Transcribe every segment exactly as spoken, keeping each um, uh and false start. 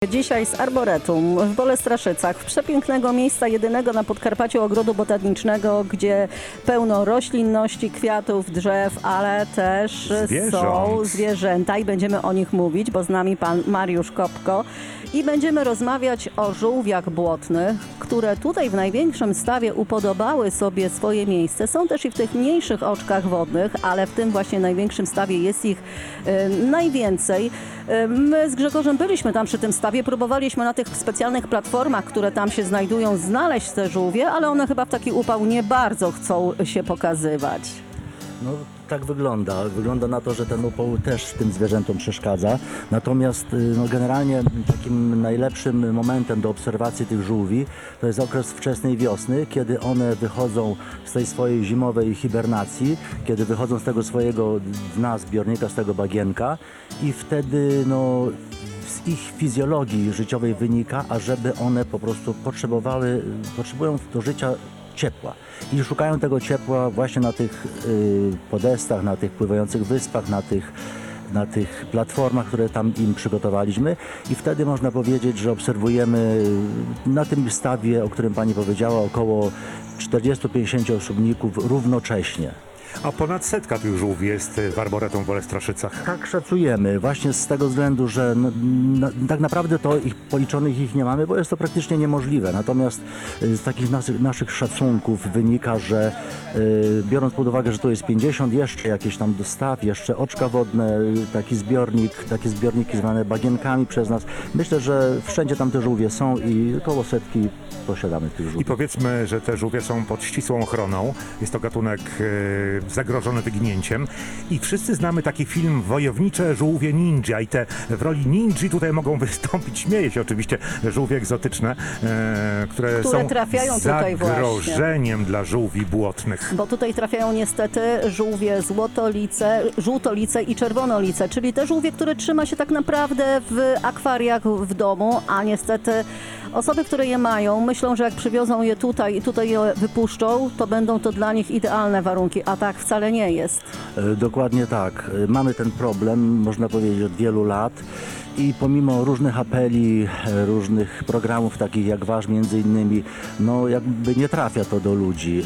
Dzisiaj z Arboretum w Bolestraszycach, w przepięknego miejsca, jedynego na Podkarpaciu ogrodu botanicznego, gdzie pełno roślinności, kwiatów, drzew, ale też Zwierząt. są zwierzęta i będziemy o nich mówić, bo z nami pan Mariusz Kopko i będziemy rozmawiać o żółwiach błotnych, które tutaj w największym stawie upodobały sobie swoje miejsce. Są też i w tych mniejszych oczkach wodnych, ale w tym właśnie największym stawie jest ich y, najwięcej. Y, my z Grzegorzem byliśmy tam przy tym stawie, próbowaliśmy na tych specjalnych platformach, które tam się znajdują, znaleźć te żółwie, ale one chyba w taki upał nie bardzo chcą się pokazywać. No tak wygląda. Wygląda na to, że ten upał też tym zwierzętom przeszkadza. Natomiast no, generalnie takim najlepszym momentem do obserwacji tych żółwi to jest okres wczesnej wiosny, kiedy one wychodzą z tej swojej zimowej hibernacji, kiedy wychodzą z tego swojego dna zbiornika, z tego bagienka i wtedy no z ich fizjologii życiowej wynika, ażeby one po prostu potrzebowały, potrzebują do życia ciepła. I szukają tego ciepła właśnie na tych y, podestach, na tych pływających wyspach, na tych, na tych platformach, które tam im przygotowaliśmy. I wtedy można powiedzieć, że obserwujemy na tym stawie, o którym pani powiedziała, około czterdziestu do pięćdziesięciu osobników równocześnie. A ponad setka tych żółwi jest w Arboretum w Bolestraszycach. Tak szacujemy, właśnie z tego względu, że no, na, tak naprawdę to ich policzonych ich nie mamy, bo jest to praktycznie niemożliwe. Natomiast y, z takich naszych, naszych szacunków wynika, że y, biorąc pod uwagę, że to jest pięćdziesiąt, jeszcze jakieś tam dostaw, jeszcze oczka wodne, y, taki zbiornik, takie zbiorniki zwane bagienkami przez nas. Myślę, że wszędzie tam te żółwie są i około setki posiadamy tych żółwi. I powiedzmy, że te żółwie są pod ścisłą ochroną. Jest to gatunek e, zagrożony wyginięciem. I wszyscy znamy taki film Wojownicze żółwie ninja. I te w roli ninja tutaj mogą wystąpić, śmieję się oczywiście, żółwie egzotyczne, e, które, Które są trafiają tutaj zagrożeniem właśnie. dla żółwi błotnych. Bo tutaj trafiają niestety żółwie złotolice, żółtolice i czerwonolice, czyli te żółwie, które trzyma się tak naprawdę w akwariach w domu, a niestety osoby, które je mają, myślą, że jak przywiozą je tutaj i tutaj je wypuszczą, to będą to dla nich idealne warunki, a tak wcale nie jest. E, Dokładnie tak. E, Mamy ten problem, można powiedzieć, od wielu lat i pomimo różnych apeli, e, różnych programów takich jak wasz między innymi, no jakby nie trafia to do ludzi.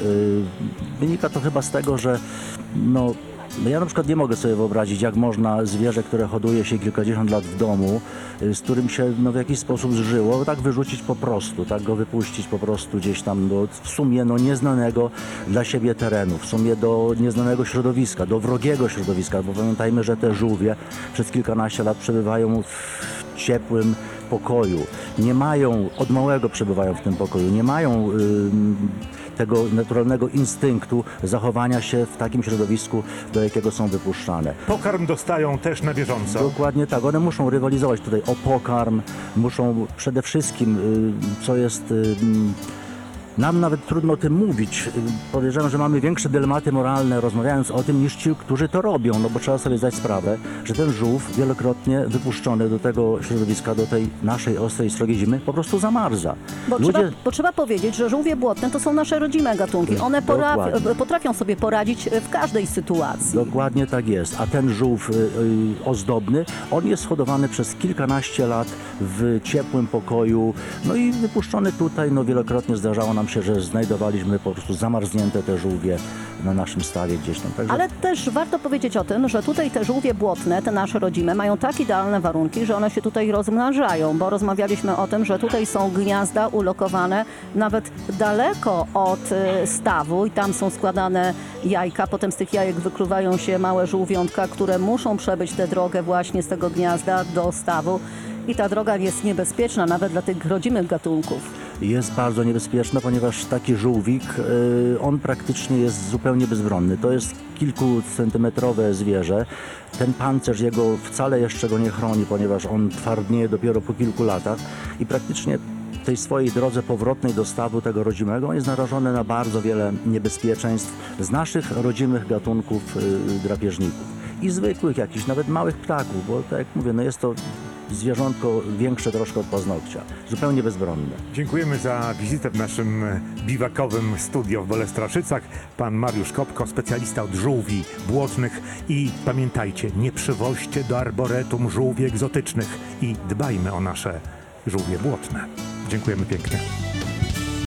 E, Wynika to chyba z tego, że no No ja na przykład nie mogę sobie wyobrazić, jak można zwierzę, które hoduje się kilkadziesiąt lat w domu, y, z którym się no, w jakiś sposób zżyło, tak wyrzucić po prostu, tak go wypuścić po prostu gdzieś tam do w sumie no, nieznanego dla siebie terenu, w sumie do nieznanego środowiska, do wrogiego środowiska, bo pamiętajmy, że te żółwie przez kilkanaście lat przebywają w ciepłym pokoju. Nie mają, od małego przebywają w tym pokoju, nie mają y, tego naturalnego instynktu zachowania się w takim środowisku, do jakiego są wypuszczane. Pokarm dostają też na bieżąco. Dokładnie tak. One muszą rywalizować tutaj o pokarm, muszą przede wszystkim, y, co jest... y, Nam nawet trudno o tym mówić. Podejrzewam, że mamy większe dylematy moralne rozmawiając o tym niż ci, którzy to robią, no bo trzeba sobie zdać sprawę, że ten żółw wielokrotnie wypuszczony do tego środowiska, do tej naszej ostrej, srogiej zimy po prostu zamarza. Bo, Ludzie... trzeba, bo trzeba powiedzieć, że żółwie błotne to są nasze rodzime gatunki. One pora, Dokładnie. potrafią sobie poradzić w każdej sytuacji. Dokładnie tak jest. A ten żółw y, y, ozdobny, on jest hodowany przez kilkanaście lat w ciepłym pokoju, no i wypuszczony tutaj, no wielokrotnie zdarzało nam się, że znajdowaliśmy po prostu zamarznięte te żółwie na naszym stawie gdzieś tam. Także... Ale też warto powiedzieć o tym, że tutaj te żółwie błotne, te nasze rodzime, mają tak idealne warunki, że one się tutaj rozmnażają, bo rozmawialiśmy o tym, że tutaj są gniazda ulokowane nawet daleko od y, stawu i tam są składane jajka, potem z tych jajek wykluwają się małe żółwiątka, które muszą przebyć tę drogę właśnie z tego gniazda do stawu i ta droga jest niebezpieczna nawet dla tych rodzimych gatunków. Jest bardzo niebezpieczna, ponieważ taki żółwik, y, on praktycznie jest zupełnie bezbronny. To jest kilkucentymetrowe zwierzę. Ten pancerz jego wcale jeszcze go nie chroni, ponieważ on twardnieje dopiero po kilku latach i praktycznie w tej swojej drodze powrotnej do stawu tego rodzimego on jest narażony na bardzo wiele niebezpieczeństw z naszych rodzimych gatunków y, drapieżników i zwykłych jakichś, nawet małych ptaków, bo tak jak mówię, no jest to zwierzątko większe troszkę od paznokcia, zupełnie bezbronne. Dziękujemy za wizytę w naszym biwakowym studio w Bolestraszycach. Pan Mariusz Kopko, specjalista od żółwi błotnych. I pamiętajcie, nie przywoźcie do arboretum żółwi egzotycznych i dbajmy o nasze żółwie błotne. Dziękujemy pięknie.